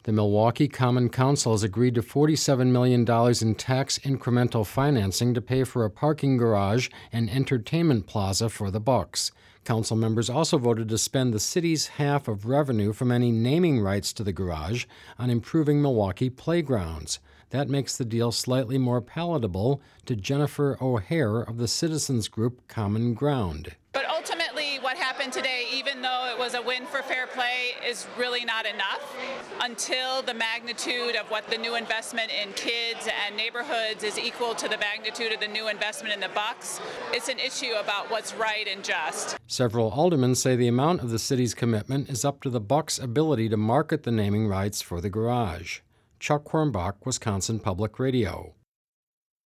The Milwaukee Common Council has agreed to $47 million in tax incremental financing to pay for a parking garage and entertainment plaza for the Bucks. Council members also voted to spend the city's half of revenue from any naming rights to the garage on improving Milwaukee playgrounds. That makes the deal slightly more palatable to Jennifer O'Hare of the citizens group Common Ground. But ultimately, what happened today, even though it was a win for fair play, is really not enough until the magnitude of what the new investment in kids and neighborhoods is equal to the magnitude of the new investment in the Bucks. It's an issue about what's right and just. Several aldermen say the amount of the city's commitment is up to the Bucks' ability to market the naming rights for the garage. Chuck Hornbach, Wisconsin Public Radio.